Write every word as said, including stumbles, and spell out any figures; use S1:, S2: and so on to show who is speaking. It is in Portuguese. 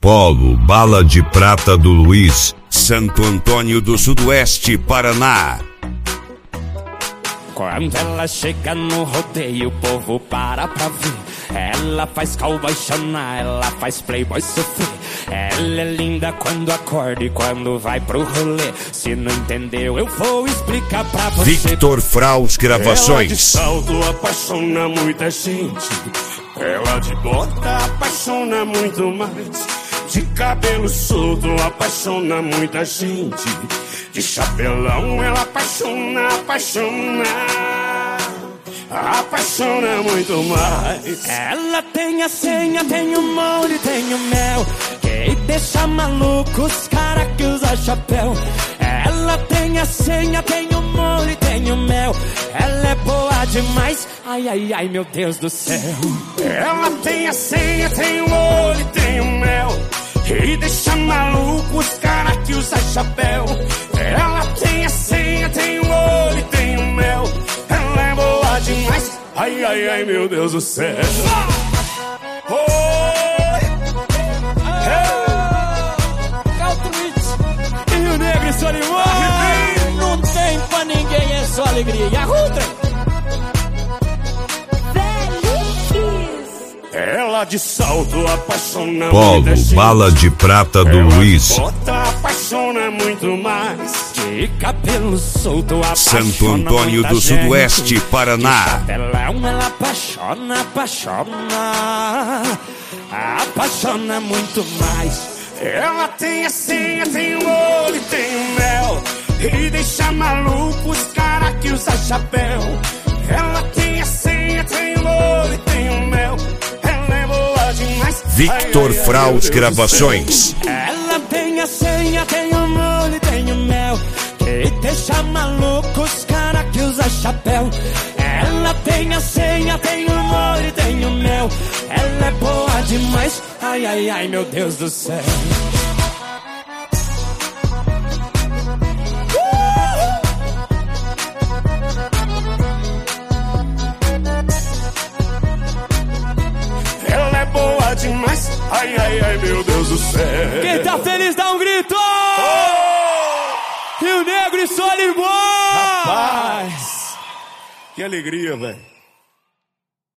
S1: Polo, bala de prata do Luiz, Santo Antônio do Sudoeste, Paraná.
S2: Quando ela chega no rodeio, o povo para pra ver. Ela faz cowboy chorar, ela faz playboy sofrer. Ela é linda quando acorda e quando vai pro rolê. Se não entendeu, eu vou explicar pra você.
S1: Victor Fraus Gravações.
S3: Ela de salto apaixona muita gente. Ela de bota apaixona muito mais. De cabelo solto apaixona muita gente. De chapelão ela apaixona, apaixona, apaixona muito mais.
S2: Ela tem a senha, tem o molho, tem o mel, que deixa maluco os cara que usa chapéu. Ela tem a senha, tem o molho, tem o mel. Ela é boa demais, ai, ai, ai, meu Deus do céu.
S3: Ela tem a senha, tem o molho, tem o mel, e deixa maluco os cara que usa chapéu. Ela tem a senha, tem o olho e tem o mel. Ela é boa demais, ai, ai, ai, meu Deus do céu. Oi!
S2: E o Negro e Solimão, não tem pra ninguém, é só alegria. E a Rutra?
S3: Ela de salto apaixona
S1: Polo,
S3: muita gente.
S1: bala de prata do
S3: Ela
S1: Luiz,
S3: de bota apaixona muito mais.
S2: De cabelo solto apaixona
S1: Santo Antônio
S2: muita
S1: do
S2: gente.
S1: Sudoeste, Paraná.
S2: De chapelão ela apaixona, apaixona, apaixona muito mais.
S3: Ela tem a senha, tem o olho e tem o mel, e deixa maluco os cara que usa chapéu. Ela tem a senha, tem o olho e tem o mel. Ela é boa demais.
S1: Victor
S3: Ai, ai, ai,
S1: Fraus
S3: meu Deus do
S1: Gravações.
S2: Ela tem a senha, tem o molho, tem o mel, que deixa maluco os cara que usa chapéu. Ela tem a senha, tem o molho, tem o mel. Ela é boa demais, ai, ai, ai, meu Deus do céu.
S3: Ela é boa demais, ai, ai, ai, meu Deus do céu.
S2: Quem tá feliz dá um grito!
S3: Oh!
S2: Rio Negro e Solimão!
S3: Rapaz, que alegria, velho.